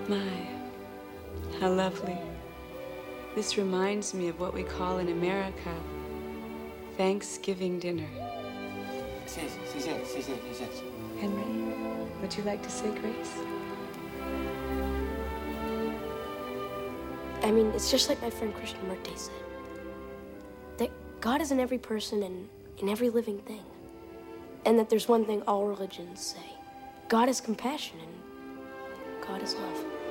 My, how lovely. This reminds me of what we call in America Thanksgiving dinner. Henry, would you like to say grace? I mean, it's just like my friend Christian Murte said. That God is in every person and in every living thing. And that there's one thing all religions say. God is compassion and God is love.